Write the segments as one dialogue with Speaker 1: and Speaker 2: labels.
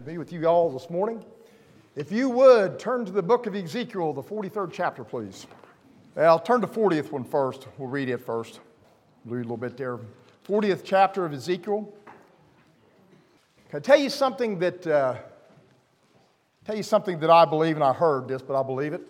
Speaker 1: be with you all this morning. If you would, turn to the book of Ezekiel, the 43rd chapter, please. I'll turn to 40th one first. We'll read it first. Read a little bit there. 40th chapter of Ezekiel. Can I tell you something that I believe, and I heard this, but I believe it.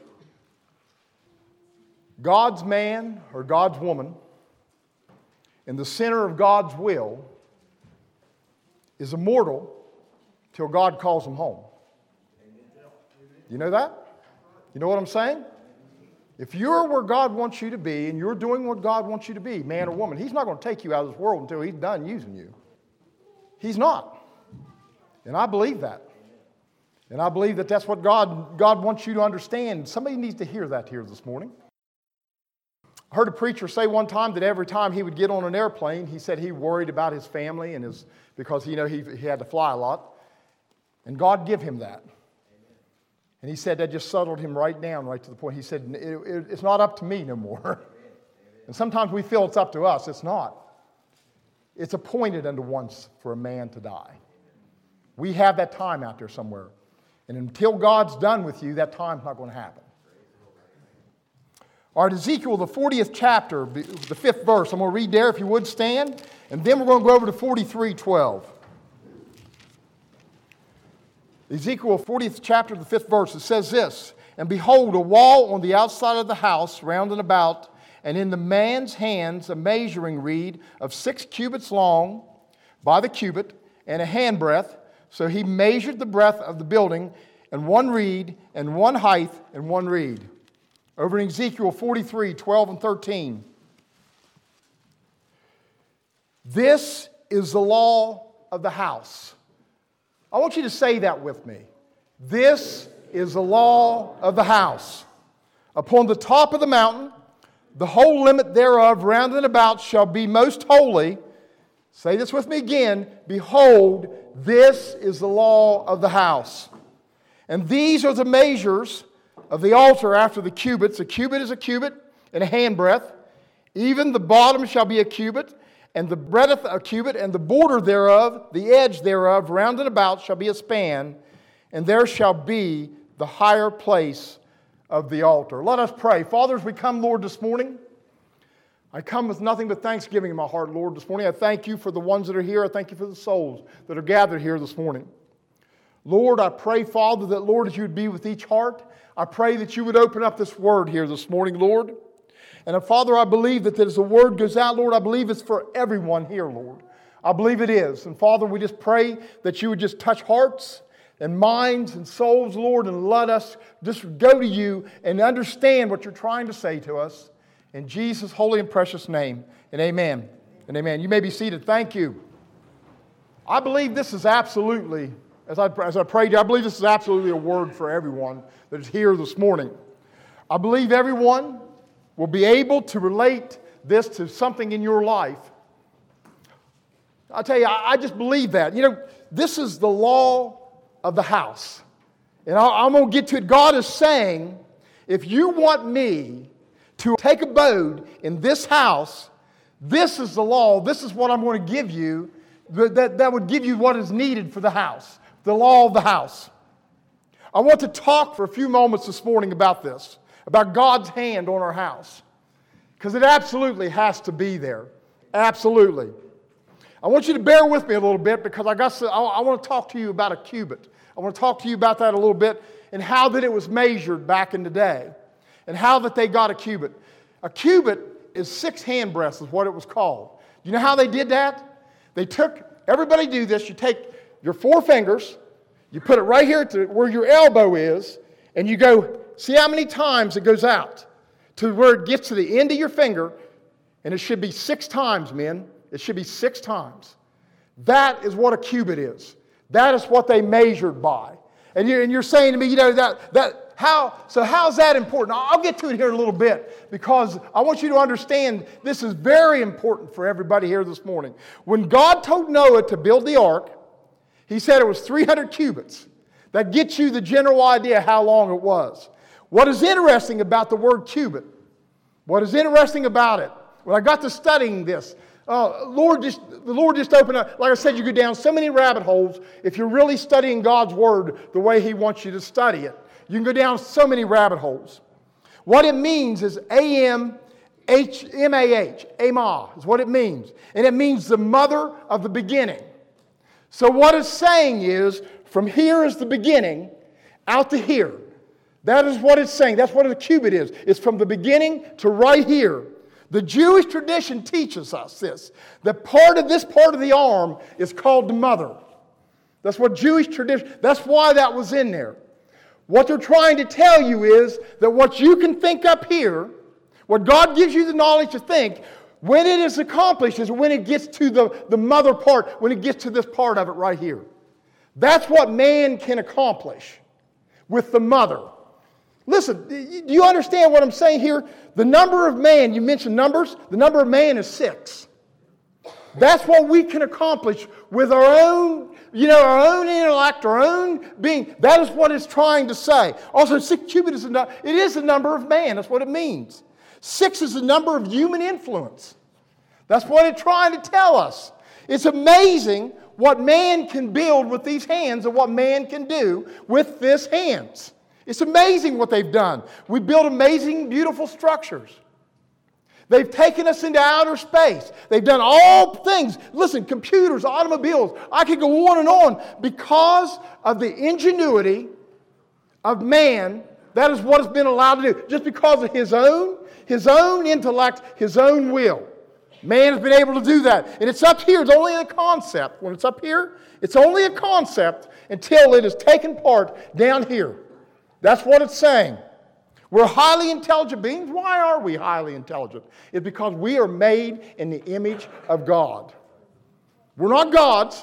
Speaker 1: God's man or God's woman in the center of God's will is immortal till God calls them home. You know that? You know what I'm saying? If you're where God wants you to be and you're doing what God wants you to be, man or woman, He's not going to take you out of this world until He's done using you. He's not. And I believe that. And I believe that that's what God wants you to understand. Somebody needs to hear that here this morning. I heard a preacher say one time that every time he would get on an airplane, he said he worried about his family and because he had to fly a lot. And God give him that. And he said that just settled him right down, right to the point. He said, it's not up to me no more. And sometimes we feel it's up to us. It's not. It's appointed unto once for a man to die. We have that time out there somewhere. And until God's done with you, that time's not going to happen. All right, Ezekiel, the 40th chapter, the 5th verse. I'm going to read there if you would stand. And then we're going to go over to 43:12. Ezekiel 40th chapter, the 5th verse, it says this, "And behold, a wall on the outside of the house round and about, and in the man's hands a measuring reed of 6 cubits long by the cubit, and a handbreadth. So he measured the breadth of the building, and 1 reed, and 1 height, and 1 reed." Over in Ezekiel 43:12 and 13. This is the law of the house. I want you to say that with me. This is the law of the house. Upon the top of the mountain, the whole limit thereof round and about shall be most holy. Say this with me again. Behold, this is the law of the house. And these are the measures of the altar after the cubits. A cubit is a cubit and a handbreadth. Even the bottom shall be a cubit, and the breadth a cubit, and the border thereof, the edge thereof, round and about, shall be a span, and there shall be the higher place of the altar. Let us pray. Father, as we come, Lord, this morning, I come with nothing but thanksgiving in my heart, Lord, this morning. I thank you for the ones that are here. I thank you for the souls that are gathered here this morning. Lord, I pray, Father, that, Lord, as you would be with each heart, I pray that you would open up this word here this morning, Lord. And Father, I believe that as the word goes out, Lord, I believe it's for everyone here, Lord. I believe it is. And Father, we just pray that you would just touch hearts and minds and souls, Lord, and let us just go to you and understand what you're trying to say to us. In Jesus' holy and precious name, and amen. And amen. You may be seated. Thank you. I believe this is absolutely, as I prayed, I believe this is absolutely a word for everyone that is here this morning. I believe everyone will be able to relate this to something in your life. I'll tell you, I just believe that. You know, this is the law of the house. And I'm going to get to it. God is saying, if you want me to take abode in this house, this is the law. This is what I'm going to give you that would give you what is needed for the house. The law of the house. I want to talk for a few moments this morning about this. About God's hand on our house. Because it absolutely has to be there. Absolutely. I want you to bear with me a little bit because I want to talk to you about a cubit. I want to talk to you about that a little bit and how that it was measured back in the day. And how that they got a cubit. A cubit is 6 handbreadths is what it was called. You know how they did that? Everybody do this. You take your 4 fingers, you put it right here to where your elbow is, and you go, see how many times it goes out to where it gets to the end of your finger, and it should be 6 times, men. It should be 6 times. That is what a cubit is. That is what they measured by. And you're saying to me, you know, how's that important? I'll get to it here in a little bit because I want you to understand this is very important for everybody here this morning. When God told Noah to build the ark, He said it was 300 cubits. That gets you the general idea how long it was. What is interesting about the word cubit, what is interesting about it, when I got to studying this, The Lord just opened up. Like I said, you go down so many rabbit holes if you're really studying God's Word the way He wants you to study it. You can go down so many rabbit holes. What it means is A-M-A-H, Amah is what it means. And it means the mother of the beginning. So what it's saying is, from here is the beginning, out to here. That is what it's saying. That's what a cubit is. It's from the beginning to right here. The Jewish tradition teaches us this. That part of the arm is called the mother. That's what Jewish tradition, that's why that was in there. What they're trying to tell you is that what you can think up here, what God gives you the knowledge to think, when it is accomplished is when it gets to the mother part, when it gets to this part of it right here. That's what man can accomplish with the mother. Listen, do you understand what I'm saying here? The number of man, you mentioned numbers, the number of man is 6. That's what we can accomplish with our own intellect, our own being. That is what it's trying to say. Also, 6 cubits is the number of man. That's what it means. 6 is the number of human influence. That's what it's trying to tell us. It's amazing what man can build with these hands and what man can do with these hands. It's amazing what they've done. We build amazing, beautiful structures. They've taken us into outer space. They've done all things. Listen, computers, automobiles, I could go on and on. Because of the ingenuity of man, that is what has been allowed to do. Just because of his own intellect, his own will. Man has been able to do that. And it's up here. It's only a concept. When it's up here, it's only a concept until it has taken part down here. That's what it's saying. We're highly intelligent beings. Why are we highly intelligent? It's because we are made in the image of God. We're not gods.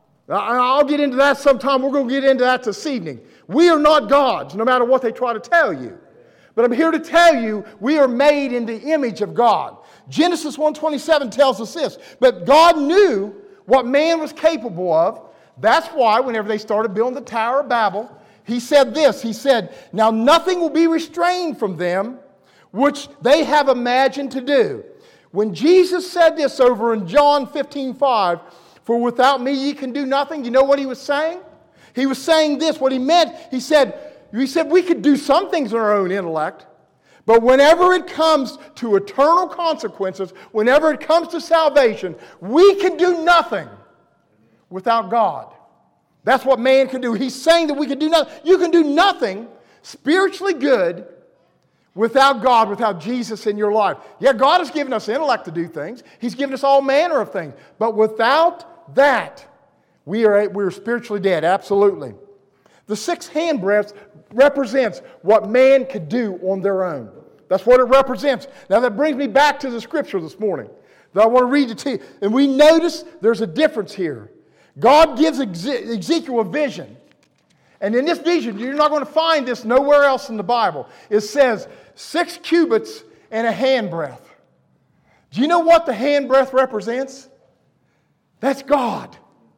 Speaker 1: I'll get into that sometime. We're going to get into that this evening. We are not gods, no matter what they try to tell you. But I'm here to tell you, we are made in the image of God. Genesis 1:27 tells us this. But God knew what man was capable of. That's why whenever they started building the Tower of Babel, He said this. He said, now nothing will be restrained from them which they have imagined to do. When Jesus said this over in John 15:5, for without me ye can do nothing, you know what He was saying? He was saying this. What He meant, He said we could do some things in our own intellect, but whenever it comes to eternal consequences, whenever it comes to salvation, we can do nothing without God. That's what man can do. He's saying that we can do nothing. You can do nothing spiritually good without God, without Jesus in your life. Yeah, God has given us intellect to do things. He's given us all manner of things. But without that, we're spiritually dead, absolutely. The 6 handbreadths represents what man could do on their own. That's what it represents. Now that brings me back to the scripture this morning that I want to read it to you. And we notice there's a difference here. God gives Ezekiel a vision. And in this vision, you're not going to find this nowhere else in the Bible. It says 6 cubits and a handbreadth. Do you know what the handbreadth represents? That's God.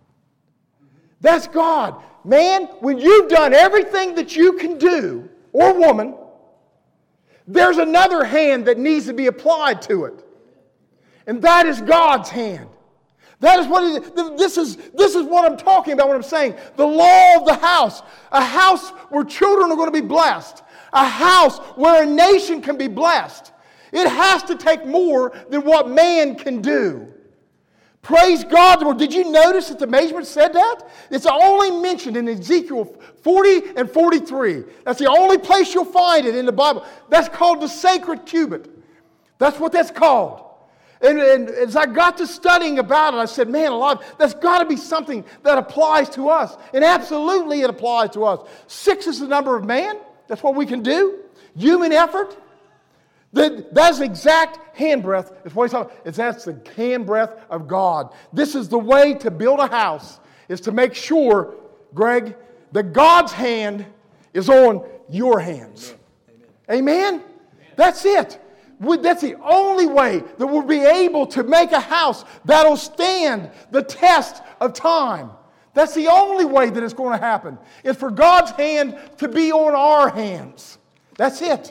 Speaker 1: That's God. Man, when you've done everything that you can do, or woman, there's another hand that needs to be applied to it. And that is God's hand. That is what it is. This is what I'm talking about when I'm saying the law of the house. A house where children are going to be blessed. A house where a nation can be blessed. It has to take more than what man can do. Praise God. Well, did you notice that the measurement said that? It's only mentioned in Ezekiel 40 and 43. That's the only place you'll find it in the Bible. That's called the sacred cubit. That's what that's called. And as I got to studying about it, I said, man, that's got to be something that applies to us. And absolutely it applies to us. 6 is the number of man. That's what we can do. Human effort. That's exact handbreadth. Is what he's talking about. That's the handbreadth of God. This is the way to build a house, is to make sure, Greg, that God's hand is on your hands. Amen? Amen? That's it. That's the only way that we'll be able to make a house that'll stand the test of time. That's the only way that it's going to happen, is for God's hand to be on our hands. That's it.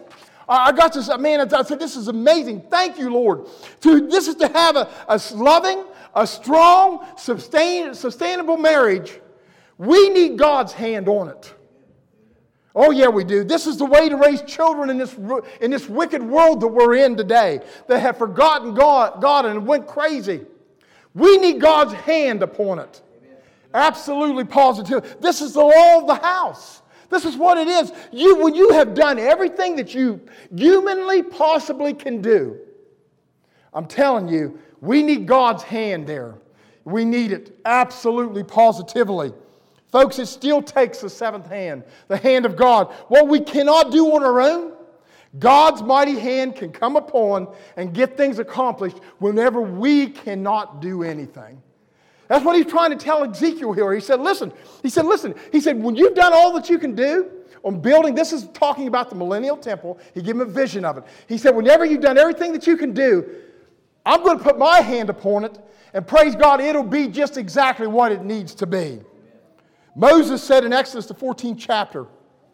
Speaker 1: I got this, man, I said, this is amazing. Thank you, Lord. This is to have a loving, a strong, sustainable marriage. We need God's hand on it. Oh, yeah, we do. This is the way to raise children in this wicked world that we're in today, that have forgotten God and went crazy. We need God's hand upon it. Absolutely positive. This is the law of the house. This is what it is. When you have done everything that you humanly possibly can do, I'm telling you, we need God's hand there. We need it absolutely positively. Folks, it still takes the seventh hand, the hand of God. What we cannot do on our own, God's mighty hand can come upon and get things accomplished whenever we cannot do anything. That's what he's trying to tell Ezekiel here. He said, listen. He said, when you've done all that you can do on building, this is talking about the millennial temple. He gave him a vision of it. He said, whenever you've done everything that you can do, I'm going to put my hand upon it, and praise God, it'll be just exactly what it needs to be. Moses said in Exodus, the 14th chapter,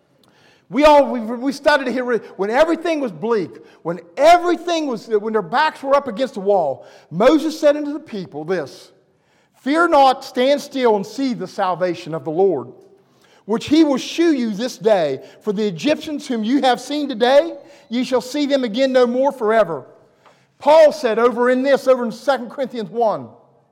Speaker 1: we studied it here, when everything was bleak, when their backs were up against the wall, Moses said unto the people this, fear not, stand still and see the salvation of the Lord, which he will shew you this day. For the Egyptians whom you have seen today, ye shall see them again no more forever. Paul said over in 2 Corinthians 1,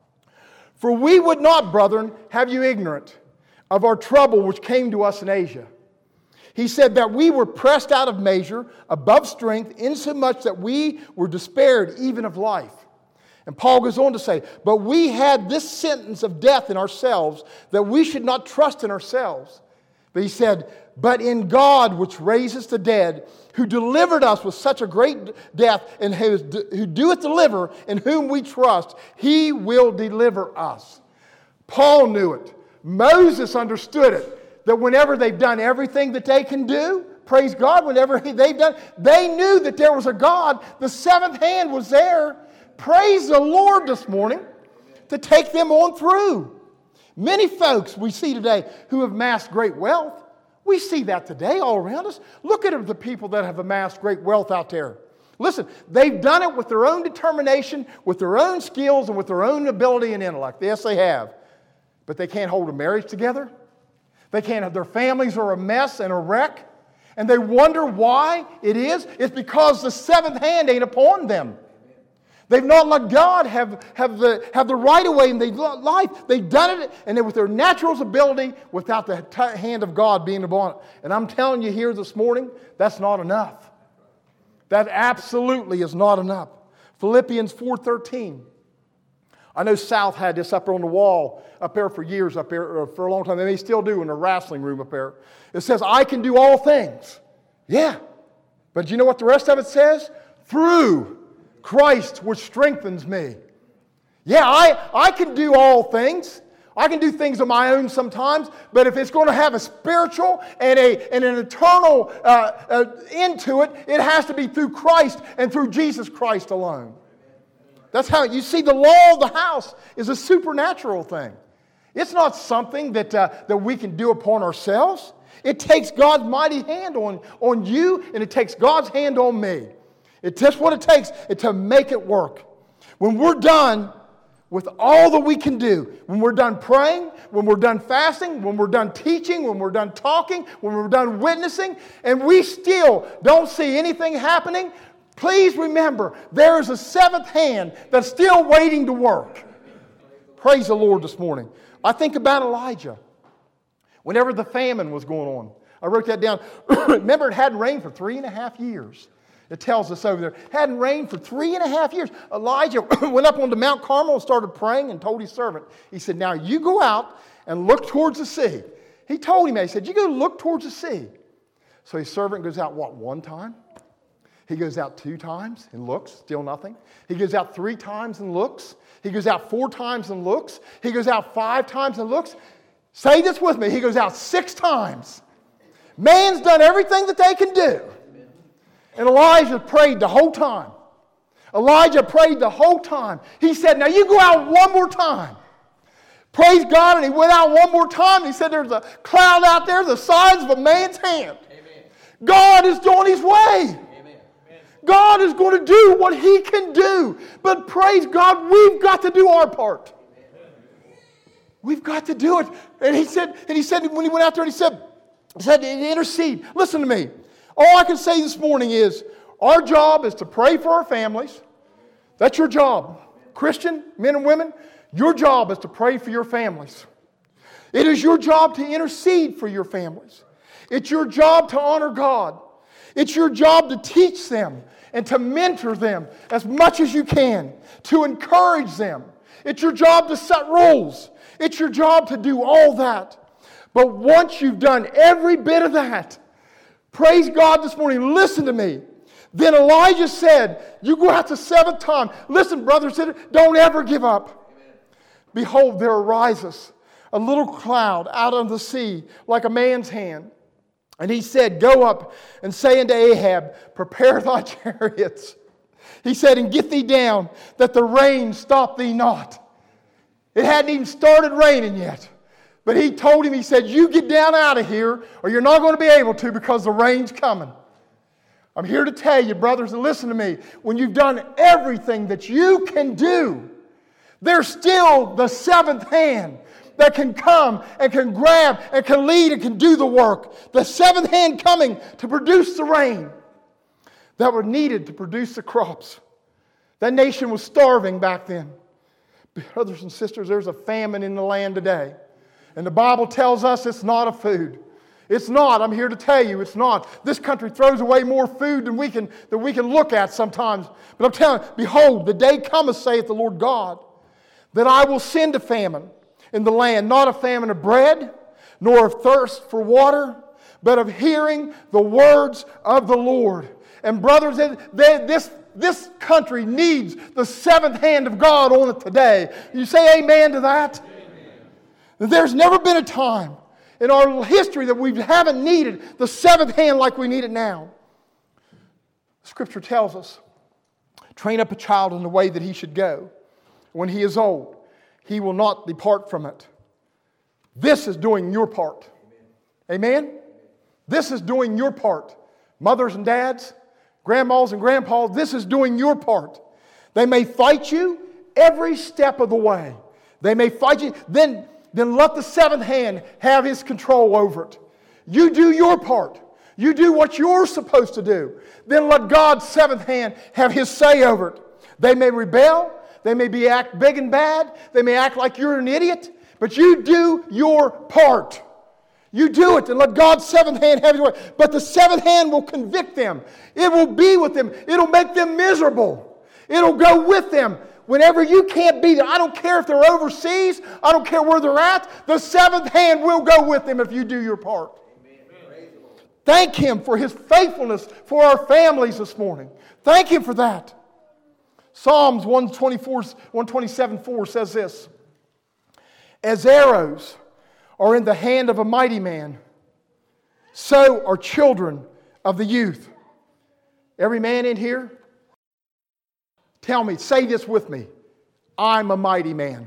Speaker 1: for we would not, brethren, have you ignorant of our trouble which came to us in Asia. He said that we were pressed out of measure, above strength, insomuch that we were despaired even of life. And Paul goes on to say, but we had this sentence of death in ourselves, that we should not trust in ourselves. But he said, but in God which raises the dead, who delivered us with such a great death, and who doeth deliver, in whom we trust, he will deliver us. Paul knew it. Moses understood it, that whenever they've done everything that they can do, praise God, whenever they've done, they knew that there was a God. The seventh hand was there. Praise the Lord this morning to take them on through. Many folks we see today who have amassed great wealth, we see that today all around us. Look at the people that have amassed great wealth out there. Listen, they've done it with their own determination, with their own skills, and with their own ability and intellect. Yes, they have. But they can't hold a marriage together. They can't. Their families are a mess and a wreck. And they wonder why it is. It's because the seventh hand ain't upon them. They've not let God have the right of way in their life. They've done it, and with their natural ability, without the hand of God being upon it. And I'm telling you here this morning, that's not enough. That absolutely is not enough. Philippians 4:13. I know South had this up on the wall up there for years, up there for a long time. They still do in the wrestling room up there. It says, I can do all things. Yeah. But do you know what the rest of it says? Through Christ which strengthens me. Yeah, I can do all things. I can do things on my own sometimes, but if it's going to have a spiritual and an eternal end to it, it has to be through Christ and through Jesus Christ alone. That's how, you see, the law of the house is a supernatural thing. It's not something that we can do upon ourselves. It takes God's mighty hand on you, and it takes God's hand on me. It's just what it takes to make it work. When we're done with all that we can do, when we're done praying, when we're done fasting, when we're done teaching, when we're done talking, when we're done witnessing, and we still don't see anything happening, please remember, there is a seventh hand that's still waiting to work. Praise the Lord this morning. I think about Elijah. Whenever the famine was going on, I wrote that down. Remember, it hadn't rained for 3.5 years. It tells us over there. It hadn't rained for 3.5 years. Elijah went up onto Mount Carmel and started praying and told his servant, he said, now you go out and look towards the sea. He told him that. He said, you go look towards the sea. So his servant goes out, one time? He goes out 2 times and looks, still nothing. He goes out 3 times and looks. He goes out 4 times and looks. He goes out 5 times and looks. Say this with me. He goes out 6 times. Man's done everything that they can do. And Elijah prayed the whole time. Elijah prayed the whole time. He said, now you go out one more time. Praise God. And he went out one more time. He said, there's a cloud out there the size of a man's hand. Amen. God is doing his way. Amen. God is going to do what He can do. But praise God, we've got to do our part. We've got to do it. And he said when he went out there, he said intercede. Listen to me. All I can say this morning is our job is to pray for our families. That's your job. Christian men and women, your job is to pray for your families. It is your job to intercede for your families. It's your job to honor God. It's your job to teach them and to mentor them as much as you can, to encourage them. It's your job to set rules. It's your job to do all that. But once you've done every bit of that, praise God this morning, listen to me. Then Elijah said, you go out the seventh time. Listen, brothers, don't ever give up. Amen. Behold, there arises a little cloud out of the sea like a man's hand. And he said, go up and say unto Ahab, prepare thy chariots. He said, and get thee down, that the rain stop thee not. It hadn't even started raining yet. But he told him, he said, you get down out of here, or you're not going to be able to because the rain's coming. I'm here to tell you, brothers, and listen to me. When you've done everything that you can do, there's still the seventh hand that can come and can grab and can lead and can do the work. The seventh hand coming to produce the rain that were needed to produce the crops. That nation was starving back then. Brothers and sisters, there's a famine in the land today. And the Bible tells us it's not a food. It's not. I'm here to tell you, it's not. This country throws away more food than we can look at sometimes. But I'm telling you, behold, the day cometh, saith the Lord God, that I will send a famine in the land, not a famine of bread, nor of thirst for water, but of hearing the words of the Lord. And brothers, this country needs the seventh hand of God on it today. You say amen to that? Amen. There's never been a time in our history that we haven't needed the seventh hand like we need it now. Scripture tells us, train up a child in the way that he should go. When he is old, he will not depart from it. This is doing your part. Amen? This is doing your part. Mothers and dads, grandmas and grandpas, this is doing your part. They may fight you every step of the way. They may fight you. Then let the seventh hand have his control over it. You do your part. You do what you're supposed to do. Then let God's seventh hand have his say over it. They may rebel. They may act big and bad. They may act like you're an idiot. But you do your part. You do it and let God's seventh hand have his way. But the seventh hand will convict them. It will be with them. It'll make them miserable. It'll go with them. Whenever you can't be there, I don't care if they're overseas, I don't care where they're at, the seventh hand will go with them if you do your part. Amen. Thank Him for His faithfulness for our families this morning. Thank Him for that. Psalms 127:4 says this, as arrows are in the hand of a mighty man, so are children of the youth. Every man in here, tell me, say this with me. I'm a mighty man.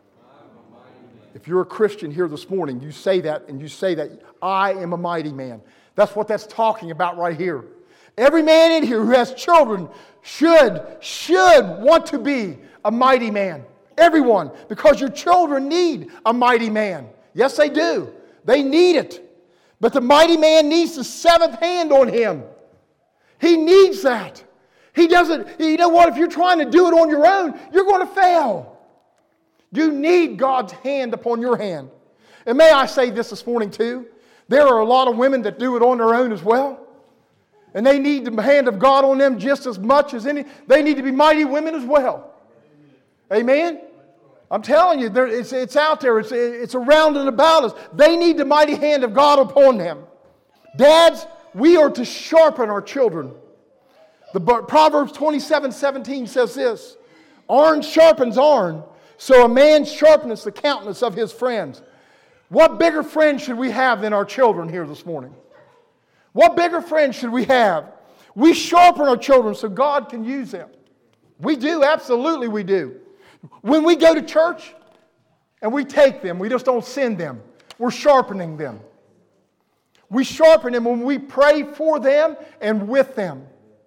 Speaker 1: If you're a Christian here this morning, you say that and you say that, I am a mighty man. That's what that's talking about right here. Every man in here who has children should want to be a mighty man. Everyone, because your children need a mighty man. Yes, they do. They need it. But the mighty man needs the seventh hand on him. He needs that. He doesn't, you know what, if you're trying to do it on your own, you're going to fail. You need God's hand upon your hand. And may I say this morning too, there are a lot of women that do it on their own as well. And they need the hand of God on them just as much as any. They need to be mighty women as well. Amen? I'm telling you, it's out there. It's around and about us. They need the mighty hand of God upon them. Dads, we are to sharpen our children. The Proverbs 27:17 says this, iron sharpens iron, so a man sharpeneth the countenance of his friends. What bigger friends should we have than our children here this morning? What bigger friends should we have? We sharpen our children so God can use them. We do, absolutely we do. When we go to church and we take them, we just don't send them. We're sharpening them. We sharpen them when we pray for them and with them.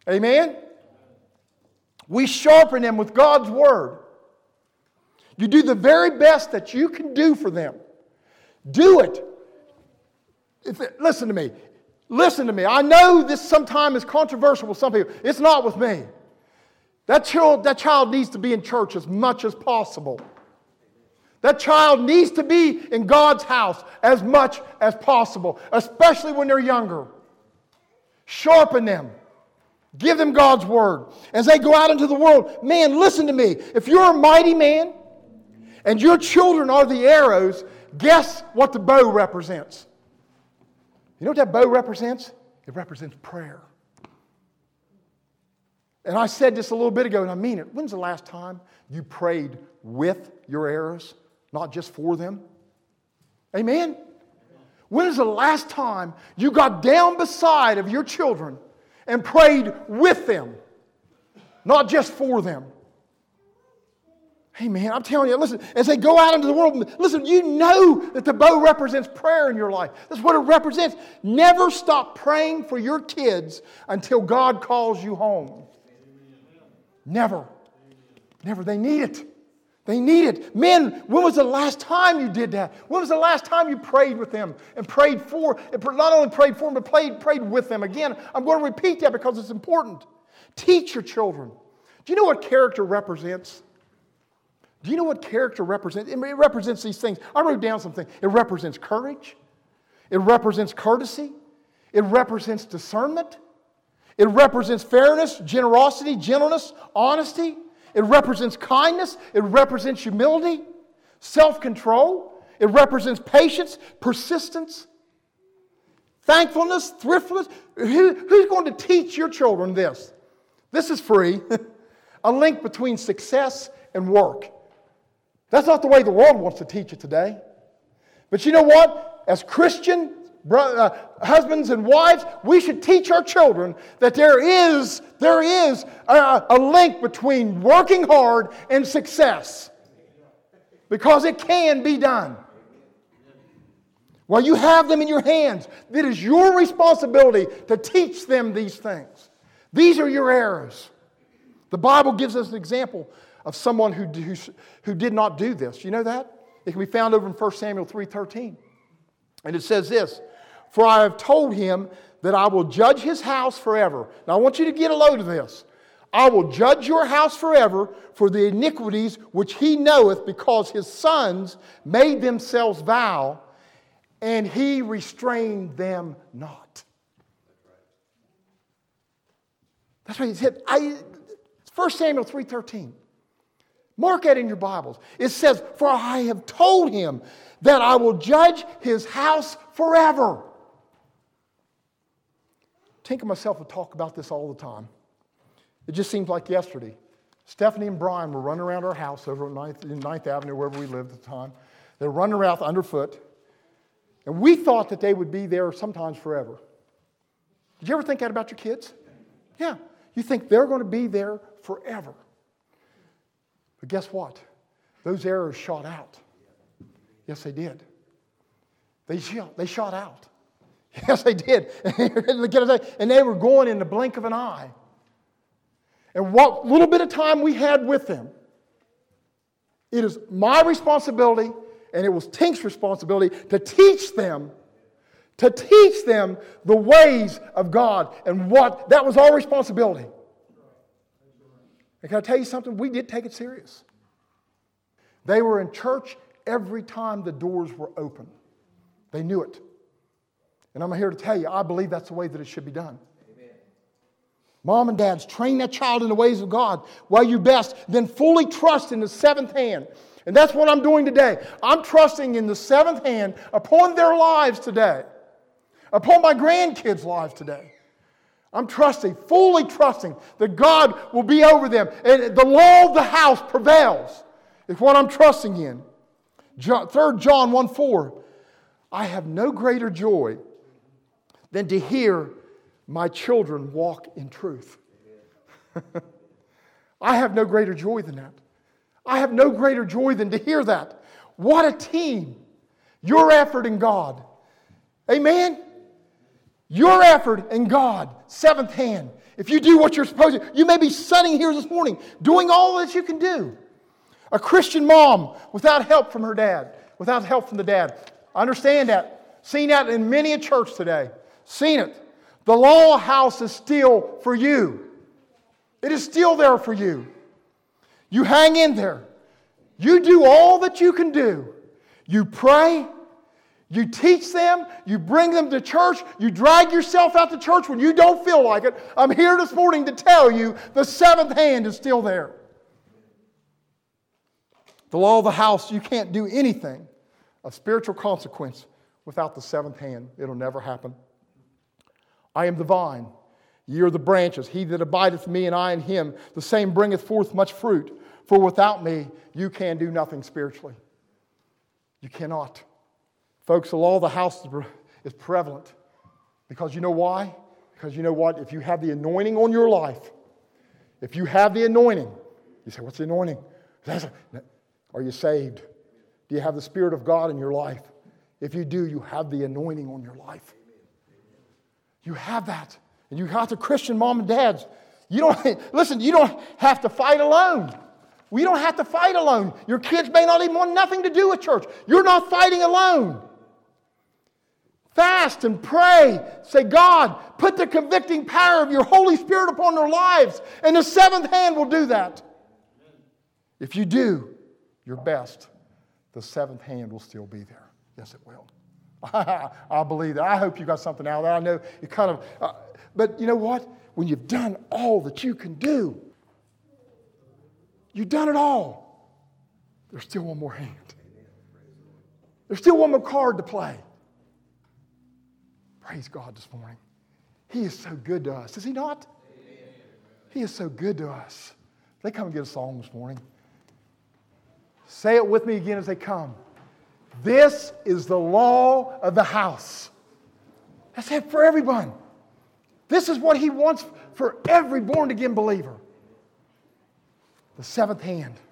Speaker 1: Amen? We sharpen them with God's Word. You do the very best that you can do for them. Do it. Listen to me. Listen to me. I know this sometimes is controversial with some people. It's not with me. That child needs to be in church as much as possible. That child needs to be in God's house as much as possible, especially when they're younger. Sharpen them. Give them God's Word. As they go out into the world, man, listen to me. If you're a mighty man and your children are the arrows, guess what the bow represents? You know what that bow represents? It represents prayer. And I said this a little bit ago, and I mean it. When's the last time you prayed with your arrows, not just for them? Amen? When is the last time you got down beside of your children and prayed with them, not just for them? Hey man, I'm telling you, listen, as they go out into the world, listen, you know that the bow represents prayer in your life. That's what it represents. Never stop praying for your kids until God calls you home. Never. Never. They need it. They need it. Men, when was the last time you did that? When was the last time you prayed with them and prayed for, and not only prayed for them, but prayed with them? Again, I'm going to repeat that because it's important. Teach your children. Do you know what character represents? Do you know what character represents? It represents these things. I wrote down some things. It represents courage. It represents courtesy. It represents discernment. It represents fairness, generosity, gentleness, honesty. It represents kindness. It represents humility, self-control. It represents patience, persistence, thankfulness, thriftfulness. Who's going to teach your children this? This is free. A link between success and work. That's not the way the world wants to teach it today. But you know what? As Christian husbands and wives, we should teach our children that there is a link between working hard and success. Because it can be done. While you have them in your hands, it is your responsibility to teach them these things. These are your arrows. The Bible gives us an example of someone who did not do this. You know that? It can be found over in 1 Samuel 3:13. And it says this, "For I have told him that I will judge his house forever." Now I want you to get a load of this. "I will judge your house forever for the iniquities which he knoweth, because his sons made themselves vow, and he restrained them not." That's what he said. 1 Samuel 3:13. Mark that in your Bibles. It says, "For I have told him that I will judge his house forever." Tink and myself would talk about this all the time. It just seems like yesterday. Stephanie and Brian were running around our house over at 9th Avenue, wherever we lived at the time. They were running around underfoot. And we thought that they would be there sometimes forever. Did you ever think that about your kids? Yeah. You think they're going to be there forever. But guess what? Those arrows shot out. Yes, they did. They shot out. Yes, they did. And they were going in the blink of an eye. And what little bit of time we had with them, it is my responsibility, and it was Tink's responsibility to teach them the ways of God. And that was our responsibility. And can I tell you something? We did take it serious. They were in church every time the doors were open. They knew it. And I'm here to tell you, I believe that's the way that it should be done. Amen. Mom and dads, train that child in the ways of God while you best, then fully trust in the seventh hand. And that's what I'm doing today. I'm trusting in the seventh hand upon their lives today, upon my grandkids' lives today. I'm fully trusting that God will be over them. And the law of the house prevails. It's what I'm trusting in. 3 John 1:4. "I have no greater joy than to hear my children walk in truth." I have no greater joy than that. I have no greater joy than to hear that. What a team. Your effort in God. Amen? Your effort in God, seventh hand. If you do what you're supposed to, you may be sitting here this morning doing all that you can do. A Christian mom without help from her dad, without help from the dad. I understand that. Seen that in many a church today. Seen it. The law house is still for you. It is still there for you. You hang in there. You do all that you can do. You pray. You teach them. You bring them to church. You drag yourself out to church when you don't feel like it. I'm here this morning to tell you the seventh hand is still there. The law of the house, you can't do anything of spiritual consequence without the seventh hand. It'll never happen. I am the vine, ye are the branches. He that abideth in me and I in him, the same bringeth forth much fruit. For without me, you can do nothing spiritually. You cannot. Folks, the law of the house is prevalent. Because you know why? Because you know what? If you have the anointing on your life, if you have the anointing, you say, what's the anointing? Are you saved? Do you have the Spirit of God in your life? If you do, you have the anointing on your life. You have that. And you got the Christian mom and dads. You don't have to fight alone. We don't have to fight alone. Your kids may not even want nothing to do with church. You're not fighting alone. Fast and pray. Say, God, put the convicting power of your Holy Spirit upon their lives. And the seventh hand will do that. If you do your best, the seventh hand will still be there. Yes, it will. I believe that. I hope you got something out of that. I know it kind of... but you know what? When you've done all that you can do, you've done it all, there's still one more hand. There's still one more card to play. Praise God this morning. He is so good to us. Is he not? He is so good to us. They come and get a song this morning. Say it with me again as they come. This is the law of the house. That's it for everyone. This is what he wants for every born-again believer. The seventh hand.